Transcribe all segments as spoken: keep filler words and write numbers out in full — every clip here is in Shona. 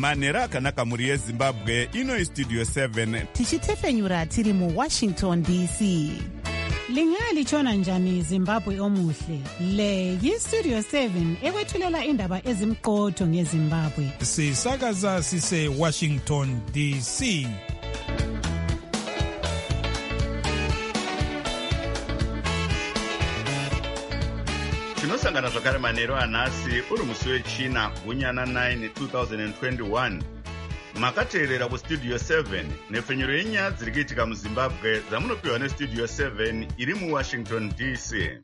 manhero akanaka mhuri yezimbabwe. Ino Studio seven tichitefenyura tiri muWashington D C. Lingalitshona njani Zimbabwe omuhle? Le yiStudio seven ekwethulela indaba ezimqotho ngeZimbabwe. Sisakaza sise Washington D C. Tinosangana zvakare manhero anhasi uri musi wechina gunyana nine twenty twenty-one. Makateerera kuStudio seven nefenyuro yenyaya dziri kuitika muZimbabwe dzamunopiwa neStudio seven iri muWashington D C.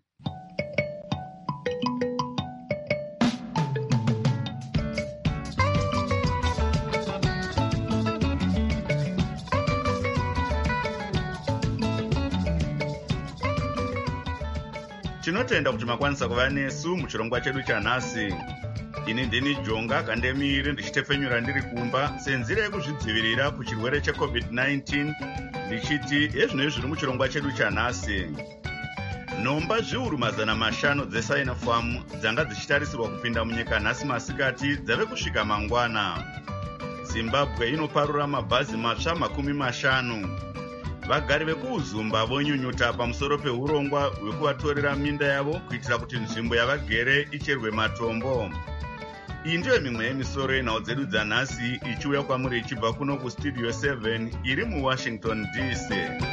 Tinotenda kuti makwanisa kuva nesu muchirongwa chedu chanhasi. Ini ndini Jonga Kandemiri ndichitefenyura ndiri kumba senzira yekuzvidzivirira kuchirwere checovid nineteen ndichiti ezvino zviri muchirongwa chedu chanhasi. Nhomba zviuru mazana mashanu dzeSinopharm dzanga dzichitarisirwa kupinda munyika nhasi masikati dzave kusvika mangwana. Zimbabwe inoparura mabhazi matsva makumi mashanu. Vagari vekuUzumba vonyunyuta pamusoro peurongwa hwekuvatorera minda yavo kuitira kuti nzvimbo yavagere icherwe matombo. Iyi ndiyo mimwe yemisoro yenhau dzedu dzanhasi ichiuya kwamuri ichibva kuno kuStudio seven iri muWashington D C.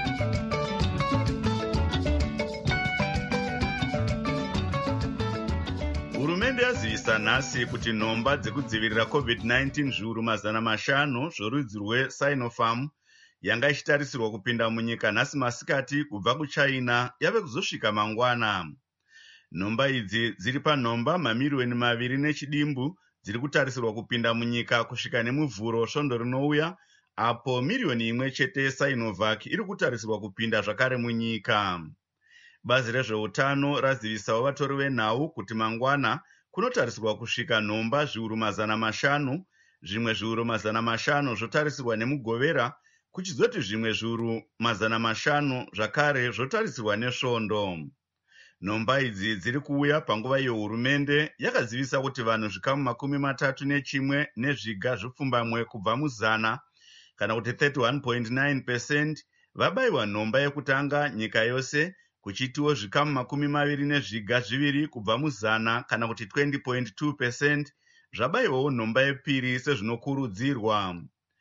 Hurumende yazivisa nhasi kuti nhomba dzekudzivirira covid nineteen zviuru mazana mashanu zvorudzi rweSinopharm yanga ichitarisirwa kupinda munyika nhasi masikati kubva kuChina yave kuzosvika mangwana. Nhomba idzi dziri panhomba mamirioni maviri nechidimbu dziri kutarisirwa kupinda munyika kusvika nemuvhuro svondo rinouya, apo mirioni imwe chete yeSinovac iri kutarisirwa kupinda zvakare munyika. Bazi rezveutano razivisawo vatori venhau kuti mangwana kunotarisirwa kusvika nhomba zviuru mazana mashanu, zvimwe zviuru mazana mashanu zvotarisirwa nemugovera, kuchizoti zvimwe zviuru mazana mashanu zvakare zvotarisirwa nesvondo. Nhomba idzi dziri kuuya panguva iyo hurumende yakazivisa kuti vanhu zvikamu makumi matatu nechimwe nezviga zvipfumbamwe kubva muzana kana kuti thirty-one point nine percent vabayiwa nhomba yekutanga nyika yose, kuchitiwo zvikamu makumi maviri nezviga zviviri kubva muzana kana kuti twenty point two percent zvabayiwawo nhomba yepiri sezvinokurudzirwa.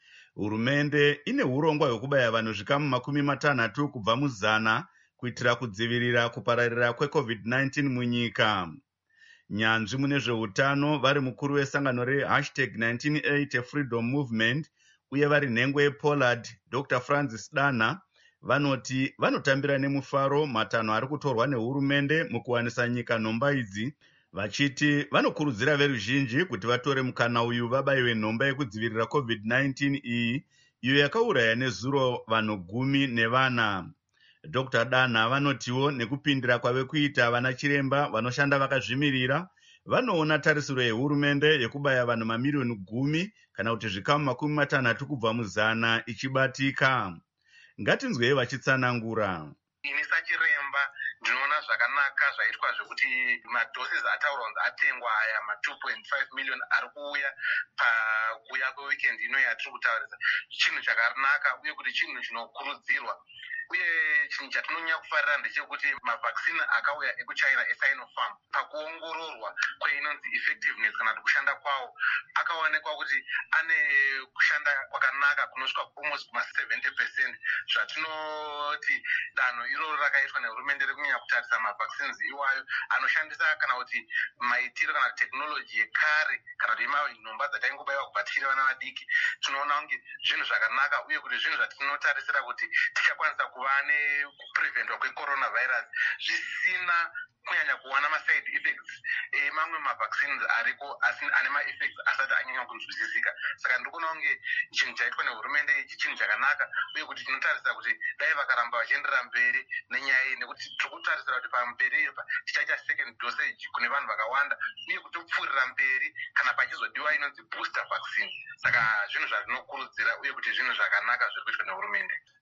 Hurumende ine urongwa hwekubaya vanhu zvikamu makumi matanhatu kubva muzana kuitira kudzivirira kupararira kwecovid nineteen munyika. Nyanzvi mune zveutano vari mukuru wesangano rehashtag nineteen eighty Freedom Movement uye vari nhengo yePollard Doctor Francis Dana vanoti vanotambira nemufaro matanho ari kutorwa nehurumende mukuwanisa nyika nhomba idzi, vachiti vanokurudzira veruzhinji kuti vatore mukana uyu vabayiwe nhomba yekudzivirira covid nineteen iyi, iyo yakauraya nezuro vanhu gumi nevana. Doctor Dana vanotiwo nekupindira kwave kuita vana chiremba vanoshanda vakazvimirira, vanoona tarisiro yehurumende yekubaya vanhu mamirioni gumi kana kuti zvikamu makumi matanhatu kubva muzana ichibatika. Ngatinzwei vachitsanangura. Ini sachiremba ndinoona zvakanaka zvaitwa zvekuti madhoses ataurwa kunzi atengwa aya ma two point five million ari kuuya pakuuya kweweekend ino yatiri kutaurisa, chinhu chakanaka uye kuti chinhu chinokurudzirwa. Uye chinhu chatinonyanya kufarira ndechekuti mavhaccine akauya ekuChina eSinopharm pakuongororwa kweinonzi effectiveness kana kuti kushanda kwawo akaonekwa kuti ane kushanda kwakanaka kunosvika almost kuma seventy percent, zvatinoti danho iroro rakaitwa nehurumende rekunyanya kutarisa mavaccines iwayo anoshandisa kana kuti maitiro kana technology yekare kana kuti nhomba dzataingobayiwa kubva tichiri vana vadiki. Tinoona kunge zvinhu zvakanaka uye kuti zvinhu zvatinotarisira kuti tichakwanisa kuva nepreventwa kwecoronavirus zvisina kunyanya kuwana maside effects emamwe mavaccines ariko asi ane maeffects asati anyanya kunzwisisika. Saka ndikuona kunge chinhu chaitwa nehurumende ichi chinhu chakanaka uye kuti tinotarisira kuti dai vakaramba vachienderera mberi nenyaya iyi, nekuti tiri kutarisira kuti pamberi tichaita second dosage kune vanhu vakawanda uye kutopfuurira mberi kana pachizodiwa inonzi booster vaccine. Saka zvinhu zvatinokurudzira uye kuti zvinhu zvakanaka zviri kuitwa nehurumende.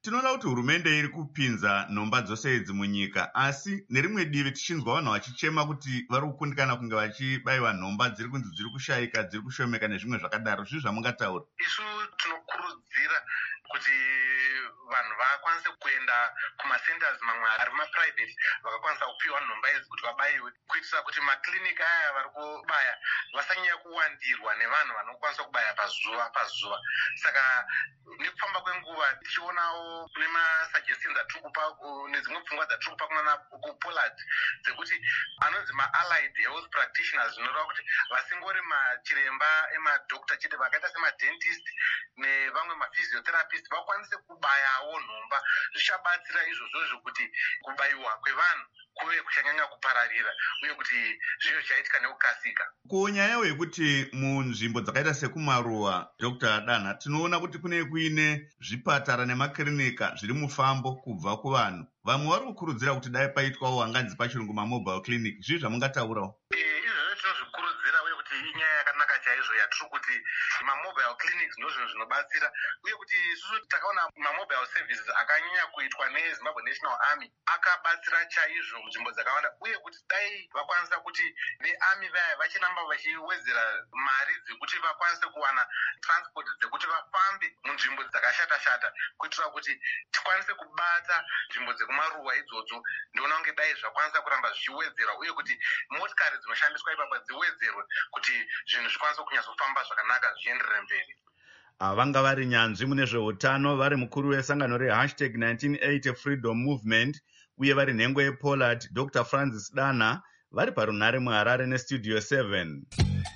tinoona kuti hurumende iri kupinza nhomba dzose idzi munyika, asi nerimwe divi tichinzwa vanhu vachichema kuti vari kukundikana kunge vachibayiwa nhomba dziri kunzi dziri kushayika, dziri kushomeka nezvimwe zvakadaro. Zvii zvamungataura? Isu tinokurudzira kuti vanhu vakwanise kuenda kumasenters mamwe ari mapuraivheti vakakwanisa kupiwa nhomba idzi kuti vabayiwe, kuitira kuti makliniki aya vari kubaya vasanyanya kuwandirwa nevanhu vanokwanisa kubaya pazuva pazuva. Saka nekufamba kwenguva tichionawo nemasuggestions atiri kupa nedzimwe pfungwa dzatiri kupa kunana kuPollard dzekuti anonzi ma-allied health practitioners, zvinoreva kuti vasingori machiremba emadhokta chete, vakaita semadentist nevamwe maphysiotherapist vakwanise kubayawo nhomba. Zvichabatsira izvozvozvo kuti kubayiwa kwevanhu kuve kuchanyanya kupararira uye kuti zvive zvichaitika nekukasika. Kunyayo yekuti munzvimbo dzakaita sekumaruwa, Dr Dana, tinoona kuti kune kuine zvipatara nemakirinika zviri mufambo kubva kuvanhu. Vamwe vari kukurudzira kuti dai paitwawo hanganzi pachirungu mamobile clinic. Zvii zvamungataurawo? Izvozvo tinozvikurudzira uye kuti inyaya yakanaka chaizvo yatiri kuti mamobile clinics ndozvinhu zvinobatsira, uye kuti isusu takaona mamobile services akanyanya kuitwa neZimbabwe National Army akabatsira chaizvo munzvimbo dzakawanda, uye kuti dai vakwanisa kuti vearmy vaya vachiramba vachiwedzera mari dzekuti vakwanise kuwana transport dzekuti vafambe munzvimbo dzakashata-shata, kuitira kuti tikwanise kubata nzvimbo dzekumaruwa idzodzo. Ndinoona kunge dai zvakwanisa kuramba zvichiwedzerwa uye kuti motikari dzinoshandiswa ipapa dziwedzerwe kuti zvinhu zvikwanise kunyatsofamba zvakanaka zvienderere mberi. Vanga vari nyanzvi mune zveutano, vari mukuru wesangano rehashtag nineteen eighty Freedom Movement uye vari nhengo yePollard, Dr Francis Dana, vari parunhare muHarare neStudio seven.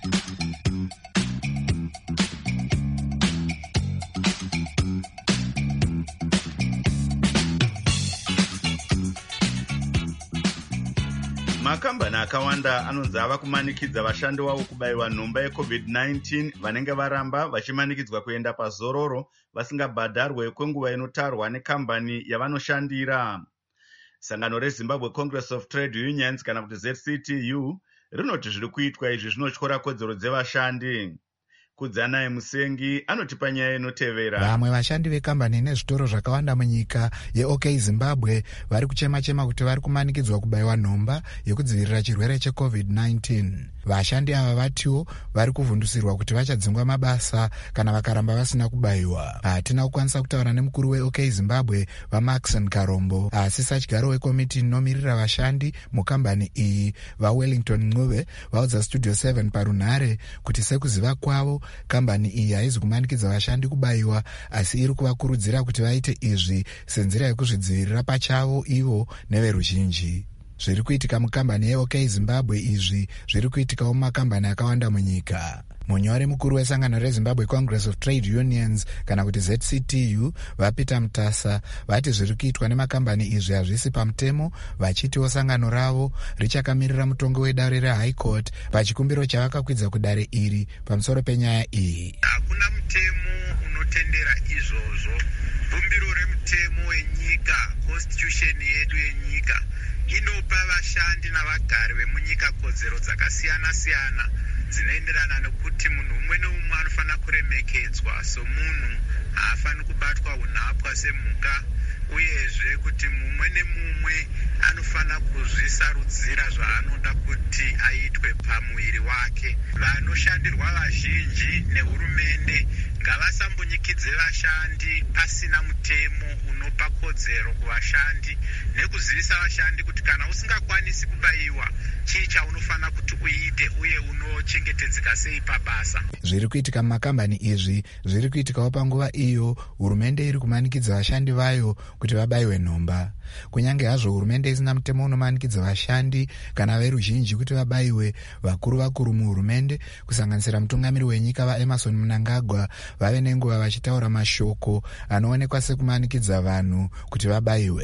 Makambani akawanda anonzi ava kumanikidza vashandi wavo kubayiwa nhomba yecovid nineteen vanenge varamba vachimanikidzwa kuenda pazororo vasingabhadharwe kwenguva inotarwa nekambani yavanoshandira. Sangano reZimbabwe Congress of Trade Unions kana kuti Z C T U rinoti zviri kuitwa izvi zvinotyora kodzero dzevashandi. Kudzanaye Musengi anotipa nyaya inotevera. Vamwe vashandi vekambani nezvitoro zvakawanda munyika yeOK Zimbabwe vari kuchema-chema kuti vari kumanikidzwa kubayiwa nhomba yekudzivirira chirwere checovid nineteen. Vashandi ava vatiwo vari kuvhundusirwa kuti vachadzingwa mabasa kana vakaramba vasina kubayiwa. Hatina kukwanisa kutaura nemukuru weOK Zimbabwe vaMaxon Karombo, asi sachigaro wekomiti inomirira vashandi mukambani iyi vaWellington Ncube vaudza Studio seven parunhare kuti sekuziva kwavo kambani iyi haizi kumanikidza vashandi kubayiwa, asi iri kuvakurudzira kuti vaite izvi senzira yekuzvidzivirira pachavo ivo neveruzhinji. Zviri kuitika mukambani yeOK Zimbabwe izvi zviri kuitikawo mumakambani akawanda munyika. Munyori mukuru wesangano reZimbabwe Congress of Trade Unions kana kuti Z C T U vaPeter Mutasa vati zviri kuitwa nemakambani izvi hazvisi pamutemo, vachitiwo sangano ravo richakamirira mutongo wedare reHigh Court pachikumbiro chavakakwidza kudare iri pamusoro penyaya iyi. Hakuna mutemo unotendera izvozvo. Bumbiro remutemo wenyika, constitution yedu yenyika, inopa vashandi navagari vemunyika kodzero dzakasiyana-siyana dzinoenderana nekuti munhu umwe neumwe anofanira kuremekedzwa somunhu, haafani kubatwa unhapwa semhuka, uyezve kuti mumwe nemumwe anofanira kuzvisarudzira zvaanoda kuti aitwe pamuviri wake. Vanoshandirwa vazhinji nehurumende ngavasambonyikidze vashandi pasina mutemo unopa kodzero kuvashandi, nekuzivisa vashandi kuti kana usingakwanisi kubayiwa chii chaunofanira kuti uite uye unochengetedzeka sei pabasa. Zviri kuitika mumakambani izvi zviri kuitikawo panguva iyo hurumende iri kumanikidza vashandi vayo kuti vabayiwe nhomba. Kunyange hazvo hurumende isina mutemo unomanikidza vashandi kana veruzhinji kuti vabayiwe, vakuru vakuru muhurumende kusanganisira mutungamiri wenyika vaEmerson Mnangagwa vave nenguva vachitaura mashoko anoonekwa sekumanikidza vanhu kuti vabayiwe.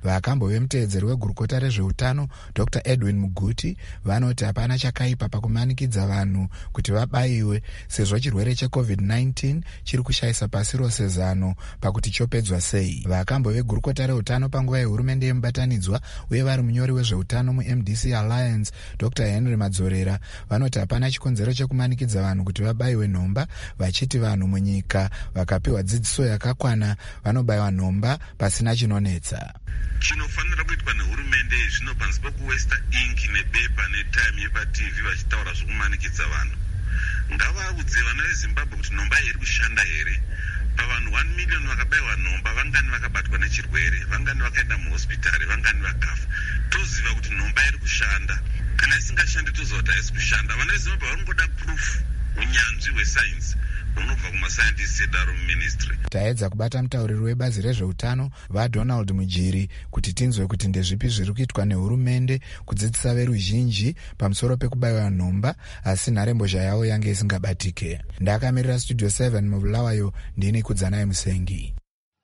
vakambove muteedzeri wegurukota rezveutano Dr Edwin Muguti vanoti hapana chakaipa pakumanikidza vanhu kuti vabayiwe sezvo chirwere checovid nineteen chiri kushayisa pasi rose zano pakuti chopedzwa sei. vakambove gurukota reutano panguva yehurumende yemubatanidzwa uye vari munyori wezveutano muM D C Alliance Dr Henry Madzorera vanoti hapana chikonzero chekumanikidza vanhu kuti vabayiwe nhomba, vachiti vanhu munyika vakapiwa dzidziso yakakwana vanobayiwa nhomba pasina chinonetsa. chinofanira kuitwa nehurumende zvino panzi pokuwesta ingi nebepa netime yepaTV vachitaura zvokumanikidza vanhu. ngavaudze vana veZimbabwe kuti nhomba iri kushanda here. pavanhu one million vakabayiwa nhomba, vangani vakabatwa nechirwere, vangani vakaenda muhospitari, vangani vakafa. toziva kuti nhomba iri kushanda. kana isingashandi tozoti haisi kushanda. vana veZimbabwe varingoda proof, unyanzvi hwesainzi unobva kumasayendisi edaro muministry. taedza kubata mutauriri webazi rezveutano vaDonald Mujiri kuti tinzwe kuti ndezvipi zviri kuitwa nehurumende kudzidzisa veruzhinji pamusoro pekubayiwa nhomba, asi nharembozha yavo yange isingabatike. ndakamirira studio seven mubulawayo, ndini Kudzanai Musengi.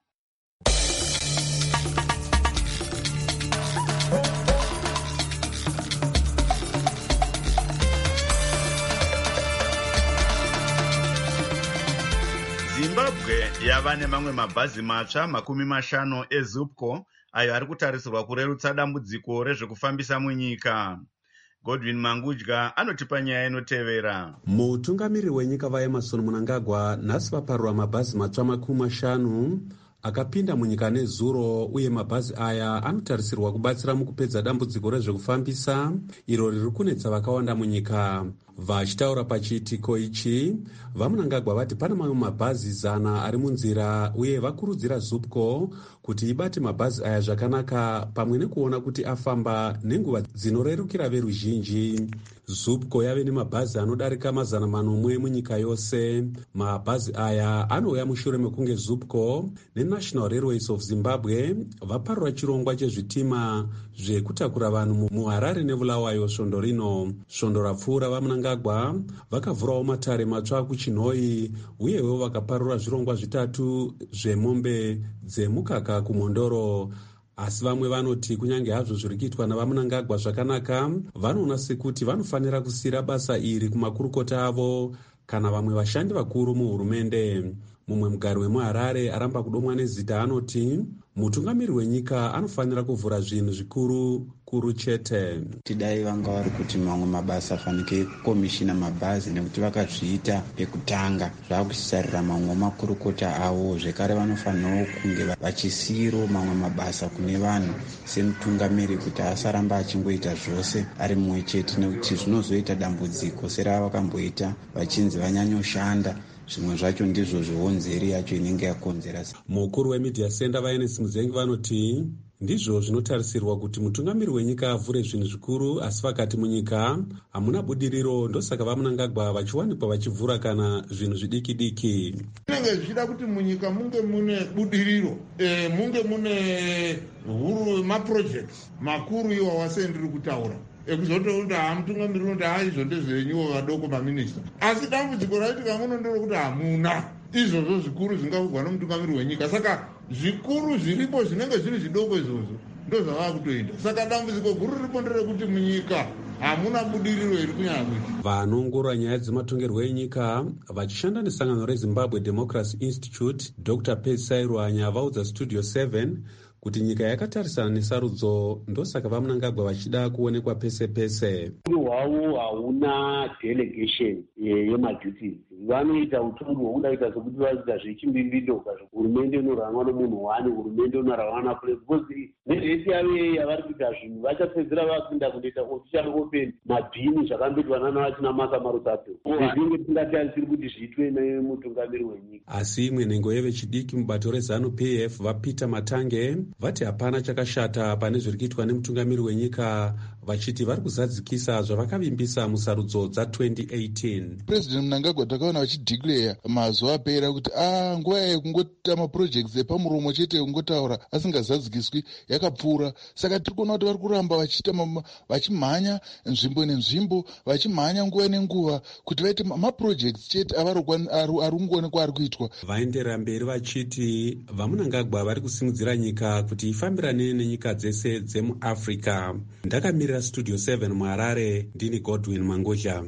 Zimbabwe yava nemamwe mabhazi matsva makumi mashanu eZupco ayo ari kutarisirwa kurerutsa dambudziko rezvekufambisa munyika. Godwin Mangudya anotipa nyaya inotevera. Mutungamiriri wenyika vaEmmerson Mnangagwa nhasi vaparura mabhazi matsva makumi mashanu akapinda munyika nezuro, uye mabhazi aya anotarisirwa kubatsira mukupedza dambudziko rezvekufambisa iro riri kunetsa vakawanda munyika. Vachitaura pachiitiko ichi, vaMnangagwa vati pana mamwe mabhazi zana ari munzira, uye vakurudzira Zupco kuti ibate mabhazi aya zvakanaka pamwe nekuona kuti afamba nenguva dzinorerukira veruzhinji. Zupco yave nemabhazi anodarika mazana manomwe munyika yose. Mabhazi aya anouya mushure mekunge Zupco neNational Railways of Zimbabwe vaparura chirongwa chezvitima zvekutakura vanhu muHarare neBulawayo svondo rino. Svondo rapfuura vaMnangagwa vakavhurawo matare matsva kuChinhoyi, uyewo vakaparura zvirongwa zvitatu zvemombe dzemukaka kuMondoro. Asi vamwe vanoti kunyange hazvo zviri kuitwa navaMnangagwa zvakanaka, vanoona sekuti vanofanira kusiyira basa iri kumakurukota avo kana vamwe vashandi vakuru muhurumende. Mumwe mugari wemuHarare aramba kudomwa nezita anoti mutungamiriri wenyika anofanira kuvhura zvinhu zvikuru kuru chete. Tidai vanga vari kuti mamwe mabasa afanike kukomishina mabhazi nekuti vakazviita pekutanga, zvakusarira mamwe makurukota avo. Zvekare vanofanirawo kunge vachisiyiro mamwe mabasa kune vanhu semutungamiriri kuti asaramba achingoita zvose ari mumwe chete, nekuti zvinozoita dambudziko serava vakamboita vachinzi vanyanyoshanda. Zvimwe zvacho ndizvo zvionzeri yacho inenge yakonzera. Mukuru wemedia center vaEnesi Muzengi vanoti ndizvo zvinotarisirwa kuti mutungamiriri wenyika avhure zvinhu zvikuru, asi vakati munyika hamuna budiriro, ndosaka vaMnangagwa vachiwanikwa vachivhura kana zvinhu zvidiki diki. Zvinenge zvichida kuti munyika munge mune budiriro, e, munge mune huru maprojects makuru iwawa sendiri kutaura ekuzototi hamutungamiriri unoti haizvo ndezvenyuwo vadoko maminista, asi dambudziko raitika muno nderekuti hamuna izvozvo zvikuru zvingavugwa nomutungamiriri wenyika. Saka zvikuru zviripo zvinenge zviri zvidoko izvozvo ndo zvava kutoita. Saka dambudziko guru riripo nderekuti munyika hamuna budiriro iri kunyanya kuita. Vanoongorora nyaya dzematongerwo enyika vachishanda nesangano reZimbabwe Democracy Institute, Dr Percy Rwanya vaudza Studio seven kuti nyika yakatarisana nesarudzo, ndosaka vaMnangagwa vachida kuonekwa pese pese. Hwavo hauna delegation yemaduties, vanoita utongi hwokuda kuita sokuti vaita zvechimbimbito. Hurumende inorangwa nomunhu wani, hurumende inorangwa napuresi, because neresi yave yavari kuita zvinhu vachapedzera vapinda kunoita official open mabhini zvakamboitwa navachina Martha Marusato. Zvinenge tisingatarisiri kuti zviitwe nemutungamiriri wenyika. Asi imwe nhengo yevechidiki mubato reZanu P F vaPeter Matange vati hapana chakashata pane zviri kuitwa nemutungamiriri wenyika, vachiti vari kuzadzikisa zvavakavimbisa musarudzo dza-twenty eighteen. President Mnangagwa takaona vachidhikleya mazuva apera kuti ah nguva yekungota maprojects epamuromo chete kungotaura asingazadzikiswi yakapfuura. Saka tiri kuona kuti vari kuramba vachiita vachimhanya nzvimbo nenzvimbo, vachimhanya nguva nenguva kuti vaite maprojects chete avari kungoonekwa ari kuitwa. Vaenderera mberi vachiti vaMnangagwa vari kusimudzira nyika africa kuti ifambirane nenyika dzese dzemuafrica. Ndakamirira studio seven muharare, ndini Godwin Mangozha.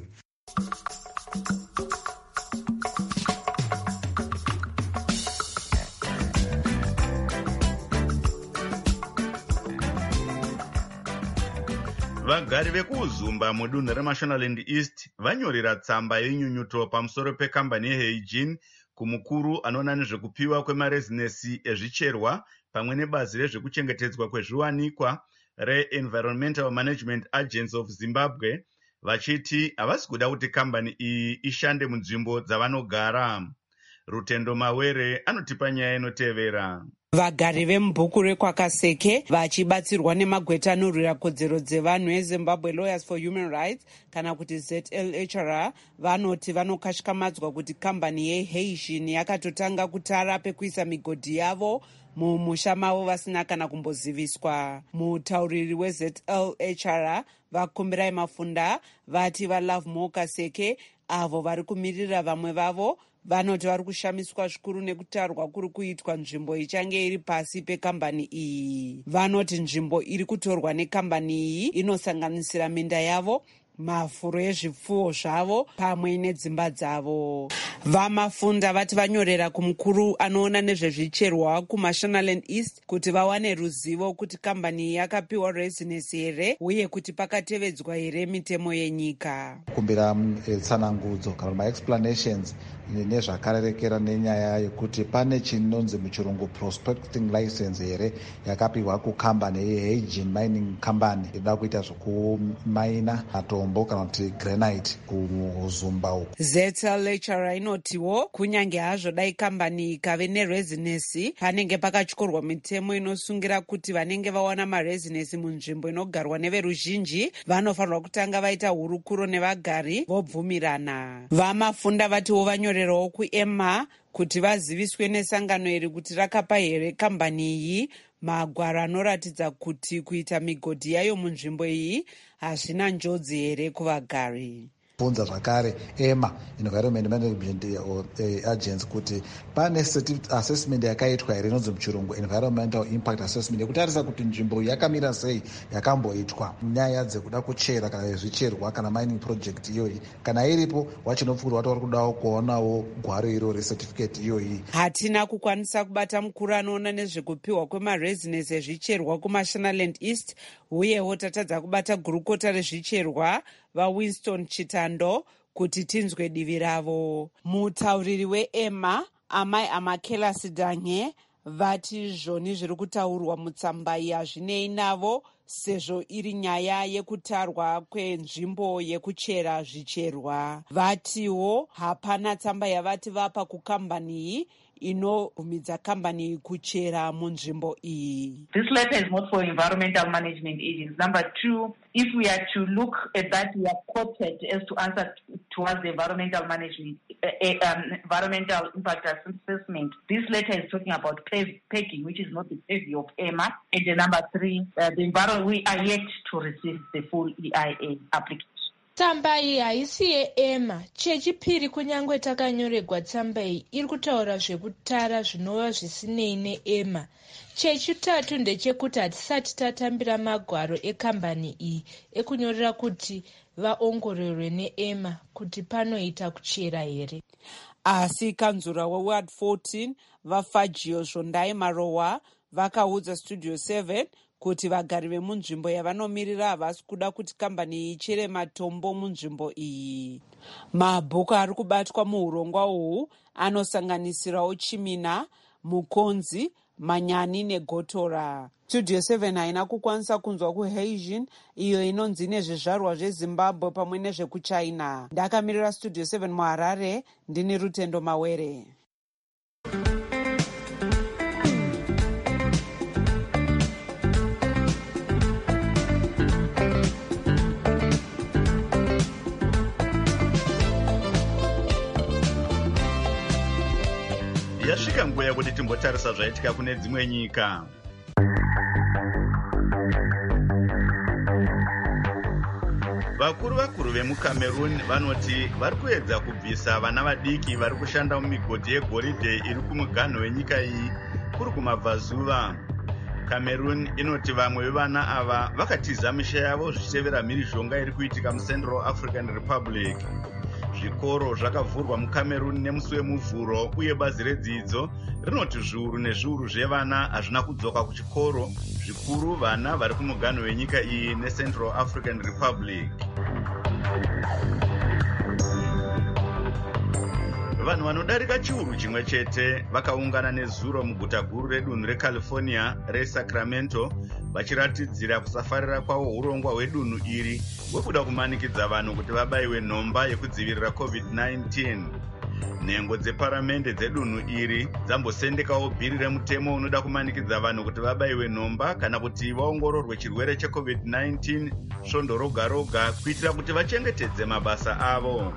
Vagari vekuzumba mudunhu reMashonaland East vanyorera tsamba yenyunyuto pamusoro pekambani yeHeijin kumukuru anoona nezvekupiwa kwemarezinesi ezvicherwa pamwe nebazi rezvekuchengetedzwa kwezviwanikwa reEnvironmental Management Agency of Zimbabwe, vachiti havasi kuda kuti kambani iyi ishande munzvimbo dzavanogara. Rutendo Mawere anotipa nyaya inotevera. Vagari vemubhuku rekwakaseke vachibatsirwa nemagweta anorwira kodzero dzevanhu eZimbabwe Lawyers for Human Rights kana kuti Z L H R vanoti vanokashikamadzwa kuti kambani yeHeijin yakatotanga kutara pekuisa migodhi yavo mumusha mavo vasina kana kumboziviswa. Mutauriri weZ L H R vakumbirai Mafunda vati vaLove More Kaseke avo vari kumirira vamwe vavo vanoti vari kushamiswa zvikuru nekutarwa kuri kuitwa nzvimbo ichange iri pasi pekambani iyi. Vanoti nzvimbo iri kutorwa nekambani iyi inosanganisira minda yavo, mafuro ezvipfuwo zvavo pamwe nedzimba dzavo. VaMafunda vati vanyorera kumukuru anoona nezvezvicherwa kuMashonaland East kuti vawane ruzivo kuti kambani iyi yakapiwa rezinesi here uye kuti pakatevedzwa here mitemo yenyika. Kumbira tsanangudzo kana ma-explanations nezvakarerekera nenyaya yekuti pane chinonzi muchirungu prospecting license here yakapiwa kukambani yeHeijin Mining Company inoda kuita zvekumaina matombo kana kuti granite kuzumba uku. Z L H R inotiwo kunyange hazvo dai kambani ikave nerezinesi panenge pakatyorwa mitemo inosungira kuti vanenge vawana marezinesi munzvimbo inogarwa neveruzhinji vanofanirwa kutanga vaita hurukuro nevagari vobvumirana. VaMafunda vatiwo vanyorerawo kuEMA kuti vaziviswe nesangano iri kuti rakapa here kambani iyi magwaro anoratidza kuti kuita migodhi yayo munzvimbo iyi hazvina njodzi here kuvagari. Bvunza zvakare EMA, Environment Management Agency, kuti pane assessment yakaitwa here inonzi muchirungu Environmental Impact Assessment yekutarisa kuti nzvimbo yakamira sei yakamboitwa nyaya dzekuda kuchera kana zvicherwa kana mining project iyoyi. Kana iripo wachinopfuura wati vari kudawo kuonawo gwaro iro recertificate iyoyi. Hatina kukwanisa kubata mukuru anoona nezvekupiwa kwemarezinesi ezvicherwa kuMashonaland East uyewo tatadza kubata gurukota rezvicherwa vaWinston Chitando kuti tinzwe divi ravo. Mutauriri weEMA Amai Amakela Sidange vati zvoni zviri kutaurwa mutsamba iyi hazvinei navo sezvo iri nyaya yekutarwa kwenzvimbo yekuchera zvicherwa. Vatiwo hapana tsamba yavati vapa kukambani iyi inobvumidza kambani kuchera munzvimbo iyi. This letter is not for environmental management agents. Number two, if we are to look at that, we are quoted as to answer towards the environmental management, uh, um, environmental impact assessment. This letter is talking about pegging, which is not the purview of EMA. And the number three, uh, the environment, we are yet to receive the full E I A application. Tsamba iyi haisi yeEMA. Chechipiri, kunyange takanyorerwa tsamba iyi iri kutaura zvekutara zvinova zvisinei neEMA. Chechitatu ndechekuti hatisati tatambira magwaro ekambani iyi ekunyorera kuti vaongororwe neEMA kuti panoita kuchera here. Asi kanzura weWard fourteen vaFagio Zvondai Marowa vakaudza Studio seven kuti vagari vemunzvimbo yavanomirira havasi kuda kuti kambani iyi ichere matombo munzvimbo iyi. Mabhuku ari kubatwa muurongwa uhu anosanganisirawo Chimina, Mukonzi, Manyani neGotora. Studio seven haina kukwanisa kunzwa kuHeijin iyo inonzi nezvizvarwa zveZimbabwe pamwe nezvekuChina. Ndakamirira Studio seven muHarare, ndini Rutendo Mawere. Yasvika nguva yakuti timbotarisa zvaitika kune dzimwe nyika. Vakuru vakuru vemuCameroon vanoti vari kuedza kubvisa vana vadiki vari kushanda mumigodhi yegoridhe iri kumuganho wenyika iyi kuri kumabvazuva. Cameroon inoti vamwe vevana ava vakatiza misha yavo zvichitevera mhirizhonga iri kuitika muCentral African Republic. Zvikoro zvakavhurwa muCameroon nemusi wemuvhuro uye bazi redzidzo rinoti zviuru nezviuru zvevana hazvina kudzoka kuchikoro, zvikuru vana vari kumuganho wenyika iyi neCentral African Republic. Vanhu vanodarika chiuru chimwe chete vakaungana nezuro muguta guru redunhu reCalifornia reSacramento vachiratidzira kusafarira kwavo urongwa hwedunhu iri hwekuda kumanikidza vanhu kuti vabayiwe nhomba yekudzivirira covid nineteen. Nhengo dzeparamende dzedunhu iri dzambosendekawo bhiri remutemo unoda kumanikidza vanhu kuti vabayiwe nhomba kana kuti vaongororwe chirwere checovid nineteen svondo roga roga kuitira kuti vachengetedze mabasa avo.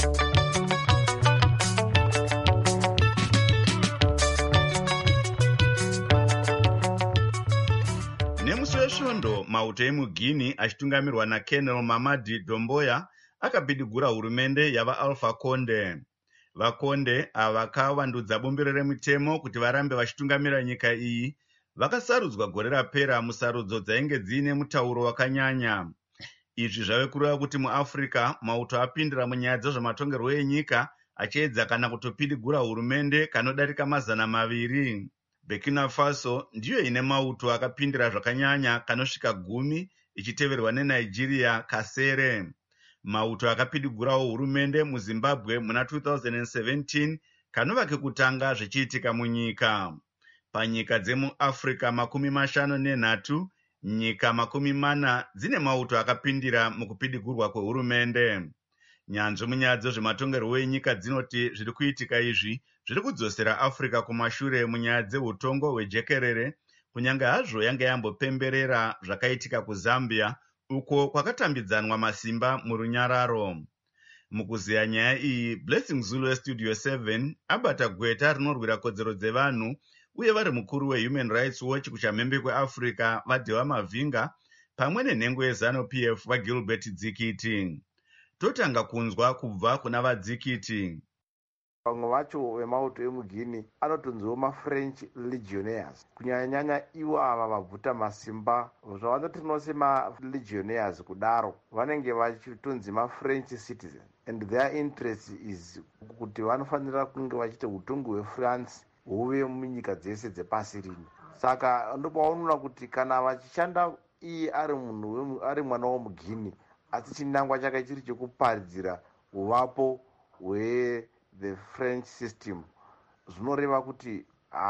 Nemusi wesvondo, mauto emuGuinea achitungamirwa naKenel Mamadi Doumbouya akapidigura hurumende yava Alpha Conde. VaConde ava vakavandudza bumbiro remutemo kuti varambe vachitungamira nyika iyi vakasarudzwa gore rapera musarudzo dzainge dziine mutauro wakanyanya. Izvi zvave kureva kuti muAfrica mauto apindira munyaya dzezvematongerwo enyika achiedza kana kutopidigura hurumende kanodarika mazana maviri. Burkina Faso ndiyo ine mauto akapindira zvakanyanya kanosvika gumi ichiteverwa neNigeria kasere. Mauto akapidigurawo hurumende muZimbabwe muna two thousand seventeen kanova kekutanga zvichiitika munyika. Panyika dzemuAfrica makumi mashanu nenhatu, nyika makumi mana dzine mauto akapindira mukupidigurwa kwehurumende. Nyanzvi munyaya dzezvematongerwo enyika dzinoti zviri kuitika izvi zviri kudzosera Africa kumashure munyaya dzeutongo hwejekerere, kunyange hazvo yange yambopemberera zvakaitika kuZambia uko kwakatambidzanwa masimba murunyararo. Mukuziya nyaya iyi, Blessing Zulu weStudio seven abata gweta rinorwira kodzero dzevanhu uye vari mukuru weHuman Rights Watch kuchamhembe kweAfrica vaDhewa Mavhinga pamwe nenhengo yeZanu-P F vaGilbert Dzikiti. Totanga kunzwa kubva kuna vaDzikiti. Vamwe vacho vemauto emuGuinea anotonziwo maFrench legionnaires, kunyanya-nyanya ivo ava vabvuta masimba. Zvavanoti tinose malegionnaires kudaro vanenge vachitonzi maFrench citizens, and their interest is kuti vanofanira kunge vachiita utongi hweFrance huve munyika dzese dzepasi rino. Saka ndopaunoona kuti kana vachishanda iye ari munhu ari mwana womuGuinea asi chinangwa chake chiri chekuparidzira uvapo hwe the French system, zvinoreva kuti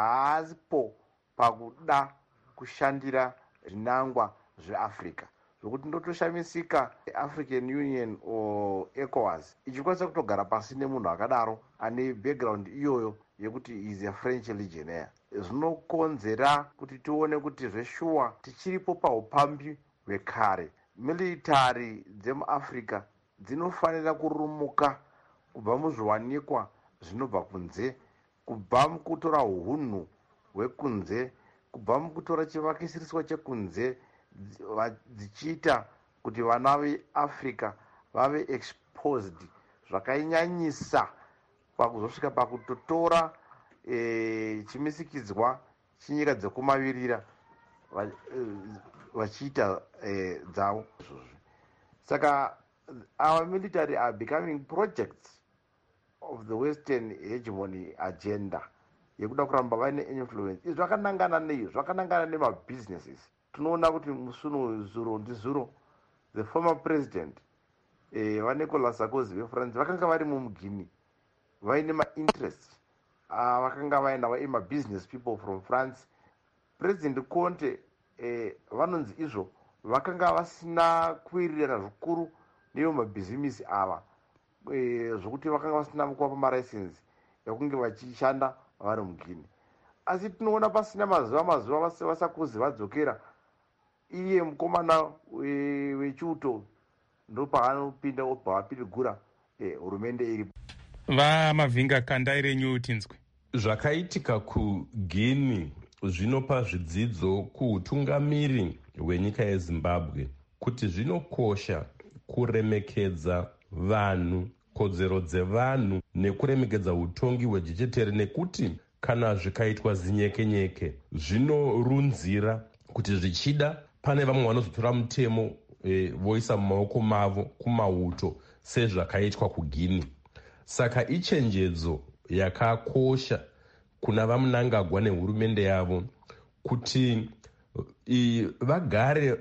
haasipo pakuda kushandira zvinangwa zveAfrica, zvokuti ndotoshamisika African Union o ECOWAS ichikwanisa kutogara pasi nemunhu akadaro ane background iyoyo yekuti is a French legionnaire. Zvinokonzera kuti tione kuti zveshuwa tichiripo paupambi hwekare. Military dzemuAfrica dzinofanira kurumuka kubva muzviwanikwa zvinobva kunze, kubva mukutora hunhu hwekunze, kubva mukutora chivakisiriswa chekunze, dzichiita kuti vana veAfrica vave exposed zvakainyanyisa pakuzosvika pakutotora e, chimisikidzwa chinyika dzekumavirira vachiita e, dzavo. Saka our military are becoming projects of the Western hegemony agenda yekuda kuramba vaine influence. Izvi zvakanangana nei? Zvakanangana nemabusinesses. Tinoona kuti musuno zuro ndizuro the former president eh, vaNicolas Sarkozy veFrance vakanga vari muMuguinea vaine mainterest uh, vakanga vaina mabusiness people from France. President Conte eh, vanonzi izvo vakanga vasina kuwirirana zvikuru neyo mabhizimisi ava e, zvokuti vakanga vasina kuwapa maricense ekunge vachishanda vari muGuinea. Asi tinoona pasina mazuva mazuva vaSarkozy vadzokera, iye mukomana wechiuto ndo paanopinda obva vapidigura hurumende e, iri. VaMavhinga, kandai renyu tinzwe. Zvakaitika kuGuinea zvinopa zvidzidzo kuutungamiri hwenyika yeZimbabwe kuti zvinokosha kuremekedza vanhu, kodzero dzevanhu nekuremekedza utongi hwejechetere, nekuti kana zvikaitwa zinyekenyeke zvinorunzira kuti zvichida pane vamwe vanozotora mutemo e, voisa mumaoko mavo kumauto sezvakaitwa kuguinea. Saka ichenjedzo yakakosha kuna vamunangagwa nehurumende yavo kuti i, vagare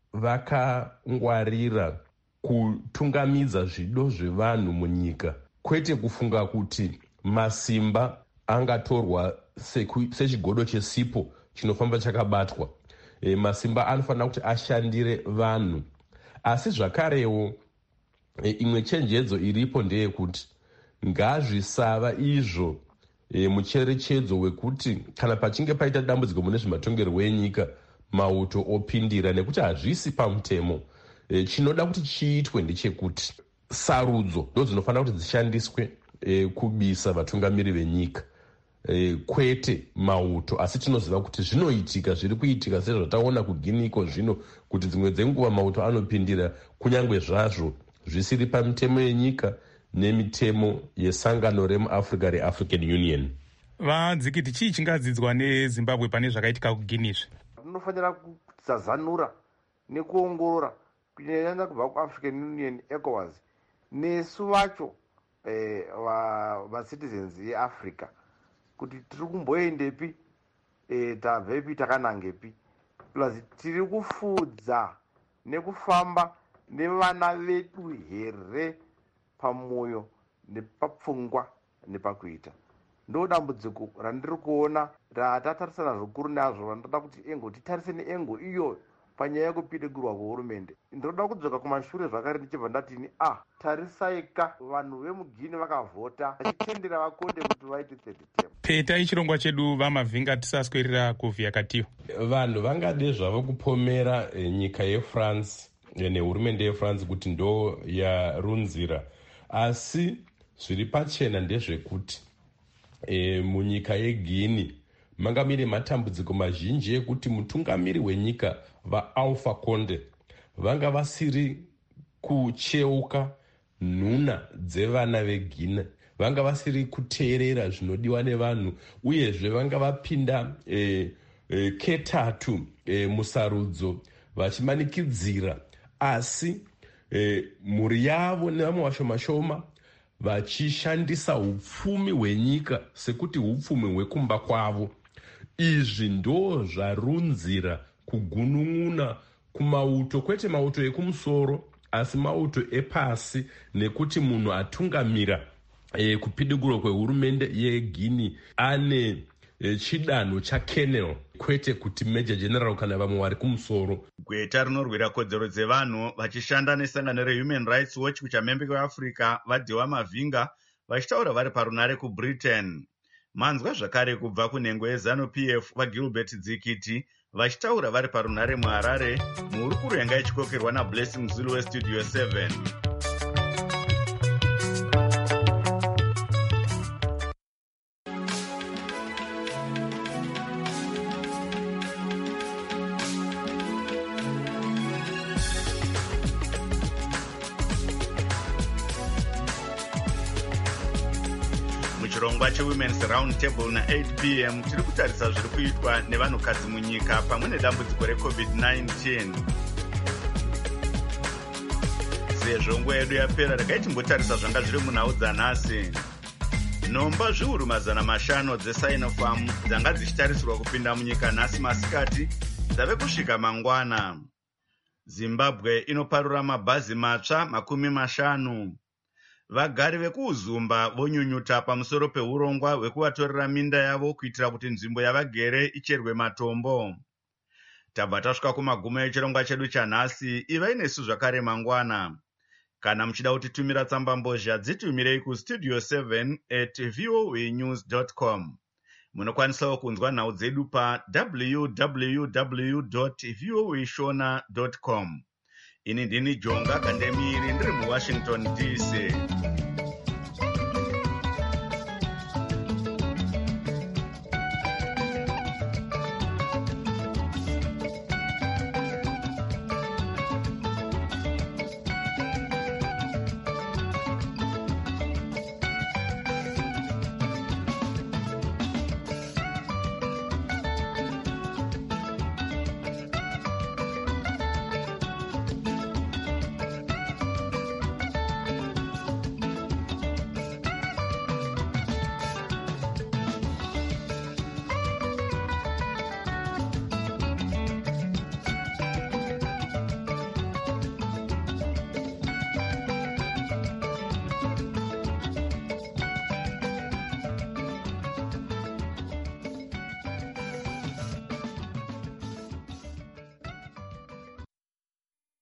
vakangwarira kutungamidza zvido zvevanhu munyika, kwete kufunga kuti masimba angatorwa sechigodo chesipo chinofamba chakabatwa. E, masimba anofanira kuti ashandire vanhu. Asi zvakarewo e, imwe chenjedzo iripo ndeyekuti ngazvisava izvo e, mucherechedzo wekuti kana pachinge paita dambudziko mune zvematongerwo enyika mauto opindira, nekuti hazvisi pamutemo. E, chinoda kuti chiitwe ndechekuti sarudzo ndo dzinofanira kuti dzishandiswe e, kubisa vatungamiri venyika, e, kwete mauto. Asi tinoziva kuti zvinoitika, zviri kuitika sezvataona kuguinea zvino, kuti dzimwe dzenguva mauto anopindira kunyange zvazvo zvisiri pamitemo yenyika nemitemo yesangano remuafrica reafrican union. vadzikiti chii chingadzidzwa nezimbabwe pane zvakaitika kuguinea? tinofanira kusazanura nekuongorora kunyanya kubva kuafrican union, ecowas, nesu vacho eh, vacitizens va yeafrica, kuti tiri kumboendepi, eh, tabvepi takanangepi, plus tiri kufudza nekufamba nevana vedu here pamwoyo nepapfungwa nepakuita. Ndo dambudziko randiri kuona ratatarisana zvikuru nazvo, vandoda kuti engo titarise neengo iyo panyaya yekupidigurwa kwehurumende. Ndinoda kudzoka kumashure zvakare ndichibva ndatini ah tarisaika vanhu vemuguinea vakavhota vachitendera vakonde kuti vaite third term. Petai chirongwa chedu vamavhinga tisaswerera kuvhiya katiyo. Vanhu vangade zvavo kupomera e, nyika yeFrance e, nehurumende yeFrance kuti ndo yarunzira, asi zviri pachena ndezvekuti e, munyika yeguinea manga mine matambudziko mazhinji ekuti mutungamiri wenyika vaAlpha Conde vanga vasiri kucheuka nhuna dzevana veguinea, vanga vasiri kuteerera zvinodiwa nevanhu, uyezve vanga vapinda e, e, ketatu e, musarudzo vachimanikidzira, asi e, mhuri yavo nevamwe vashoma-shoma vachishandisa upfumi hwenyika sekuti upfumi hwekumba kwavo. Izvi ndo zvarunzira kugunun'una kumauto, kwete mauto ekumusoro asi mauto epasi, nekuti munhu atungamira e, kupidigurwa kwehurumende yeguinea ane e, chidanho chakenel, kwete kuti major general kana vamwe vari kumusoro. Gweta rinorwira kodzero dzevanhu vachishanda nesangano rehuman rights watch kuchamhembe kweafrica vadhiwa mavhinga vachitaura vari parunare kubritain. Manzwa zvakare kubva kunhengo yeZANU P F vaGilbert Dzikiti vachitaura vari parunare muHarare, muhurukuro yanga ichikokerwa naBlessing Zulu weStudio seven. Chirongwa cheWomen's Round Table na eight p m tiri kutarisa zviri kuitwa nevanhukadzi munyika pamwe nedambudziko recovid nineteen. Sezvo nguva yedu yapera regai timbotarisa zvanga zviri munhau dzanhasi. Nhomba zviuru mazana mashanu dzeSinopharm dzanga dzichitarisirwa kupinda munyika nhasi masikati dzave kusvika mangwana. Zimbabwe inoparura mabhazi matsva makumi mashanu. Vagari vekuuzumba vonyunyuta pamusoro peurongwa hwekuvatorera minda yavo kuitira kuti nzvimbo yavagere icherwe matombo. Tabva tasvika kumagumo echirongwa chedu chanhasi. Ivai nesu zvakare mangwana. Kana muchida kutitumira tsamba mbozha dzitumirei kustudio seven at voa news dot com. Munokwanisawo kunzwa nhau dzedu pa w w w dot voa shona dot com. Ini ndini Jonga Kandemiri ndiri muWashington D C.